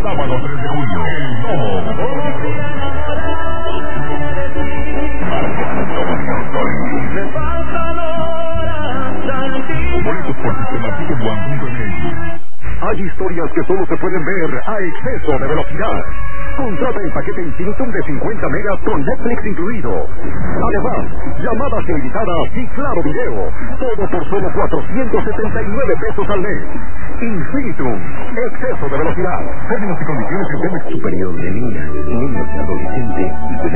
sábado 3 de junio, el Domo. Boletos por sistema Ticket1.mx. Hay historias que solo se pueden ver a exceso de velocidad. Contrata el paquete Infinitum de 50 megas con Netflix incluido. Además, llamadas ilimitadas y claro video. Todo por solo 479 pesos al mes. Infinitum, exceso de velocidad. Términos y condiciones en Telmex. Superior de niñas, niños y adolescentes y